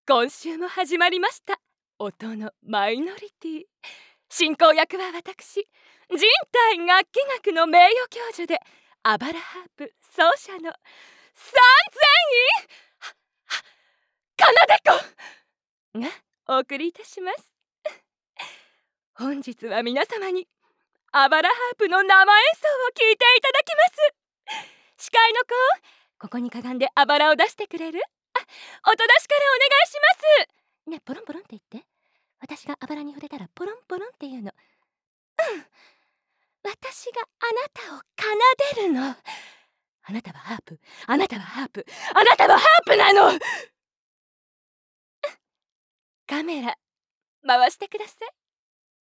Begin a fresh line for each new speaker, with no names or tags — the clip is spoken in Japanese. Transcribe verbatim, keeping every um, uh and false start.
今週も始まりました音のマイノリティ。進行役は私、人体楽器学の名誉教授でアバラハープ奏者の三千院かなでこがお送りいたします。本日は皆様にアバラハープの生演奏を聴いていただきます。司会の子、ここにかがんでアバラを出してくれる？あ、音出しからお願いします。ね、ポロンポロンって言って。私がアバラに触れたらポロンポロンっていうの。うん、私があなたを奏でるの。あなたはハープ、あなたはハープ、あなたはハープなの。カメラ回してください。